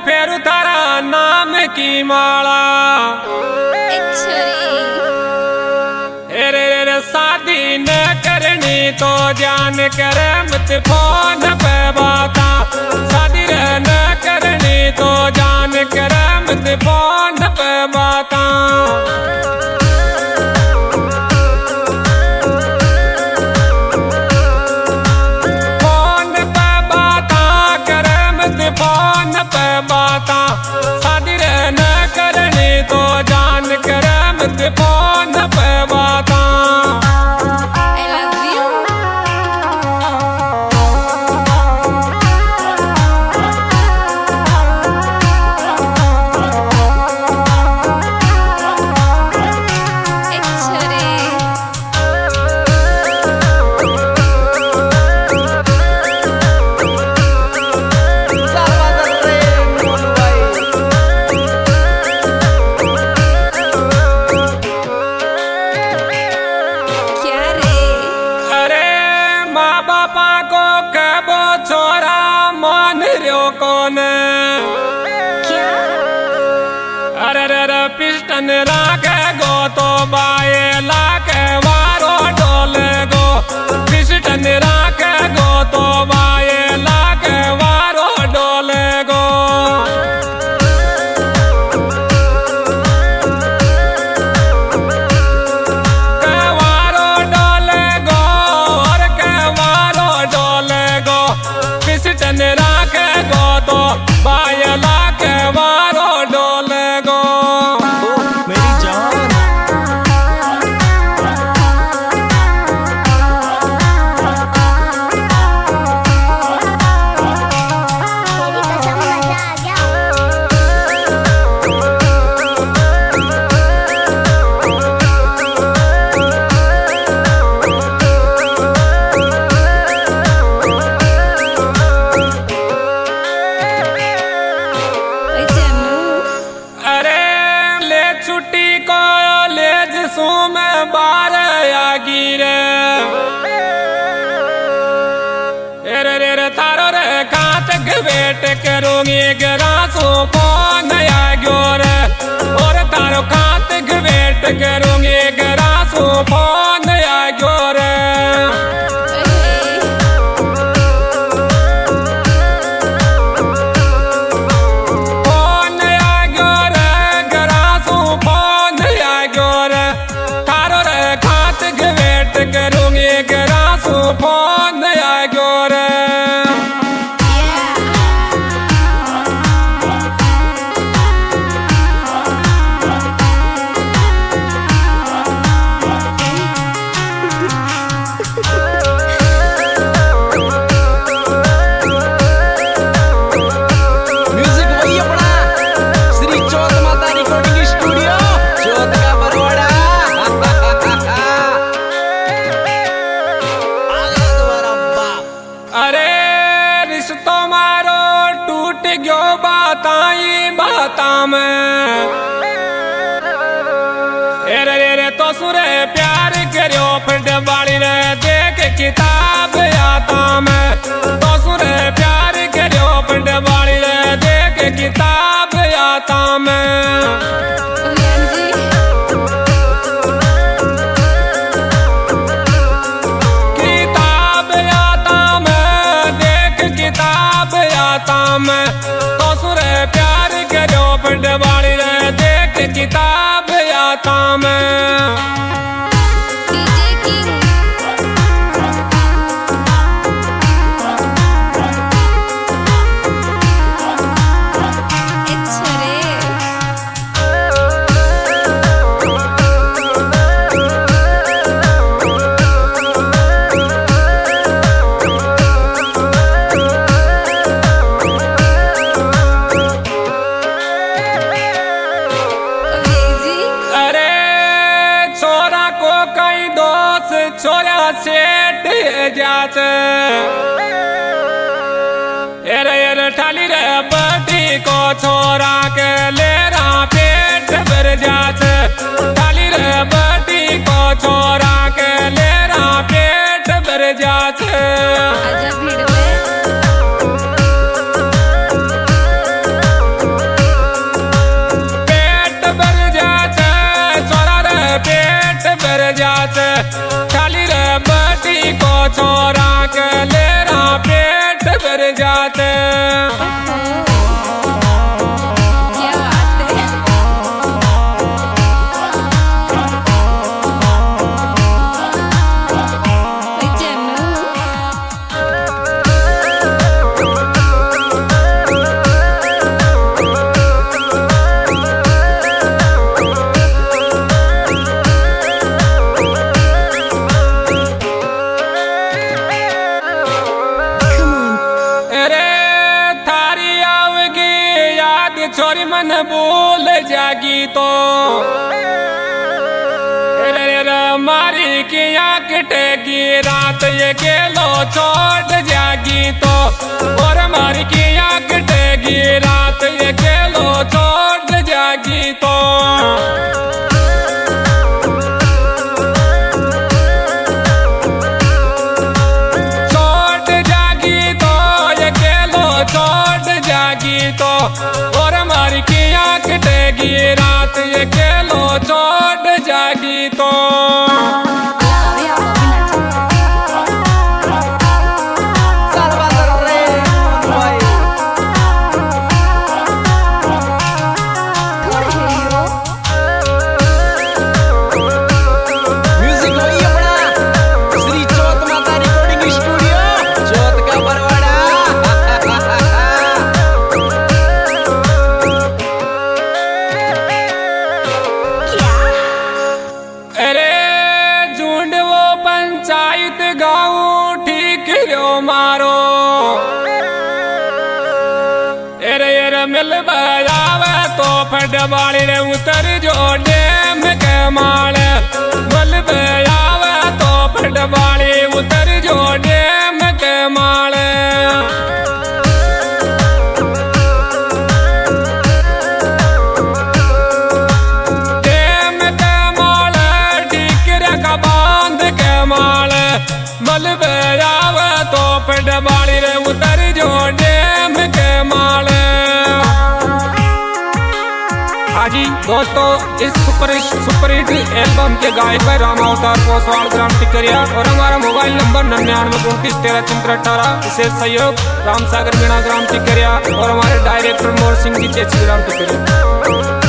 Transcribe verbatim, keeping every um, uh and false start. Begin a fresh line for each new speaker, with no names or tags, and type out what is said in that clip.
फेरू थारा नाम की माला। रे रे शादी न करनी तो जान कर मत फोन पे बाता। शादी न करनी तो जान कर मत फोन पे बाता। फोन पे बाता कर मत फोन पे बाता। शादी न करनी तो जान कर मत फोन पे बाता। छोरा मान रो कौन क्या? अरे रे पिस्टन राखे गो तो बाए लाके वारो डोल गो। पिस्टन राखे गो तो बाए लाके वारो डोल गो। वारो डोल गो और के वारो डोल गो। पिस्टन राखे गो तो बायला के वारो डोल गो।
मेरी जान
छुट्टी कॉलेज सो में बार आगी रे। रे रे रे थारो रे खातक वेट करूंगी गरासो फोन आग्यो रे। और तारो खातक वेट करूंगी गरासो फोन आग्यो रे। करूंगी गरासो फोन आग्यो रे।
म्यूजिक वही अपना श्री चौथ माता रिकॉर्डिंग स्टूडियो चौथ का बरवाड़ा।
अरे रिश्तो मारो टूट गयो बाताई बाता में। रे रे रे तो सुरे प्यार करियो फिर बाड़ी रे देख किताब आता में। तो सुरे प्यार करियो फिर बाड़ी रे देख किताब आता में। में तो सुरे प्यार करो पिंड वाली रे देख किताब आता में। छोरा सेठ जात एरे एरे ठाली रे बटी को छोरा के लेरा पेट भर जात। ठाली रे बटी को छोरा के लेरा पेट भर जात। घर जाते। छोरी मन भूल जागी तो रे रे मारी की आँख टेगी रात ये केलो छोड़ जागी तो और मारी की आँख टेगी रात ये केलो छोड़ जागी तो छोड़ जागी तो ये केलो छोड़ जागी तो की आँख टेगी रात ये केलो छोड़ जागी तो मारो एरे एरे मिल बजावे तो फट बाली रे उतर जो डैम के माले मिल बजावे तो फट बाली उतर जो डैम के माले डैम के माले टीकरे का बांध के माले मिल बजावे तो फट बाली रे उतर जो डैम के माले। हाजी दोस्तों इस सुपर सुपर हिट एल्बम के गायक है राम अवतार पोसवाल ग्राम टिकरिया और हमारा मोबाइल नंबर निन्यानवे उनतीस तेरह चौहत्तर अठारह। विशेष सहयोग राम सागर मीणा ग्राम टिकरिया और हमारे डायरेक्टर मोर सिंह जी चेची ग्राम टिकरिया।